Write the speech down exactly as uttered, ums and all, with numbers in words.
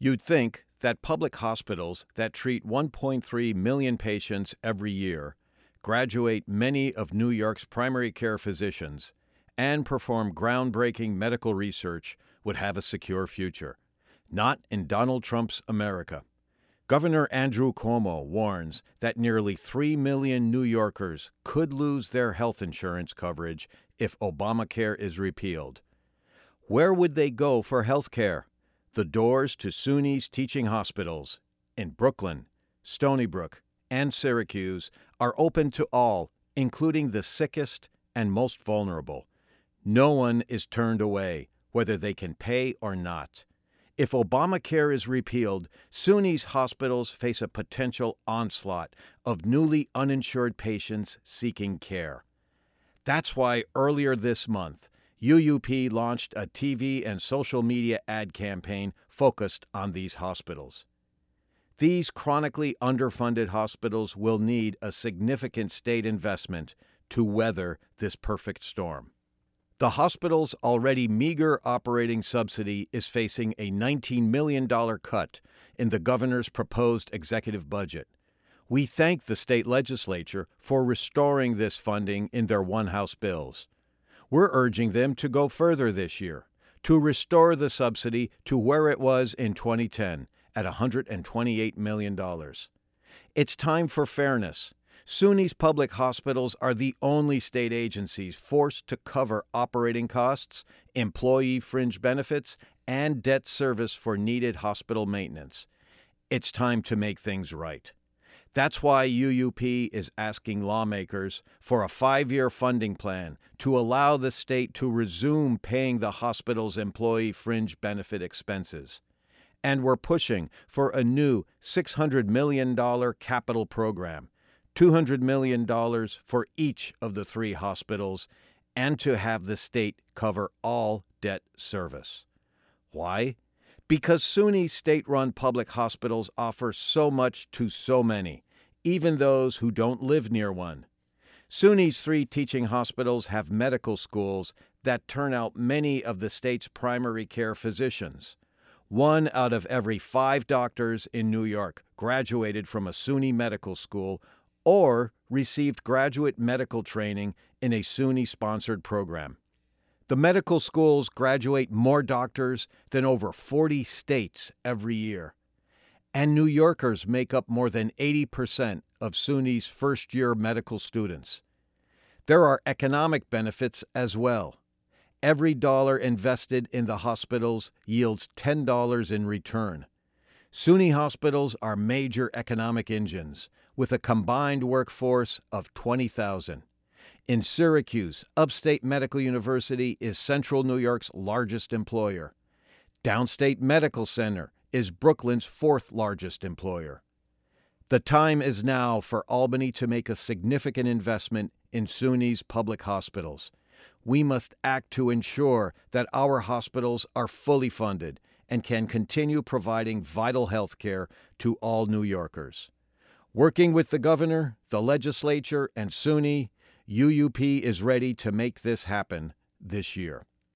You'd think that public hospitals that treat one point three million patients every year, graduate many of New York's primary care physicians, and perform groundbreaking medical research would have a secure future. Not in Donald Trump's America. Governor Andrew Cuomo warns that nearly three million New Yorkers could lose their health insurance coverage if Obamacare is repealed. Where would they go for health care? The doors to SUNY's teaching hospitals in Brooklyn, Stony Brook, and Syracuse are open to all, including the sickest and most vulnerable. No one is turned away, whether they can pay or not. If Obamacare is repealed, SUNY's hospitals face a potential onslaught of newly uninsured patients seeking care. That's why earlier this month, U U P launched a T V and social media ad campaign focused on these hospitals. These chronically underfunded hospitals will need a significant state investment to weather this perfect storm. The hospital's already meager operating subsidy is facing a nineteen million dollars cut in the governor's proposed executive budget. We thank the state legislature for restoring this funding in their one-house bills. We're urging them to go further this year, to restore the subsidy to where it was in twenty ten, at one hundred twenty-eight million dollars. It's time for fairness. SUNY's public hospitals are the only state agencies forced to cover operating costs, employee fringe benefits, and debt service for needed hospital maintenance. It's time to make things right. That's why U U P is asking lawmakers for a five-year funding plan to allow the state to resume paying the hospital's employee fringe benefit expenses. And we're pushing for a new six hundred million dollars capital program, two hundred million dollars for each of the three hospitals, and to have the state cover all debt service. Why? Because SUNY state-run public hospitals offer so much to so many, even those who don't live near one. SUNY's three teaching hospitals have medical schools that turn out many of the state's primary care physicians. One out of every five doctors in New York graduated from a SUNY medical school or received graduate medical training in a SUNY-sponsored program. The medical schools graduate more doctors than over forty states every year. And New Yorkers make up more than eighty percent of SUNY's first-year medical students. There are economic benefits as well. Every dollar invested in the hospitals yields ten dollars in return. SUNY hospitals are major economic engines, with a combined workforce of twenty thousand. In Syracuse, Upstate Medical University is Central New York's largest employer. Downstate Medical Center is Brooklyn's fourth largest employer. The time is now for Albany to make a significant investment in SUNY's public hospitals. We must act to ensure that our hospitals are fully funded and can continue providing vital health care to all New Yorkers. Working with the governor, the legislature, and SUNY, U U P is ready to make this happen this year.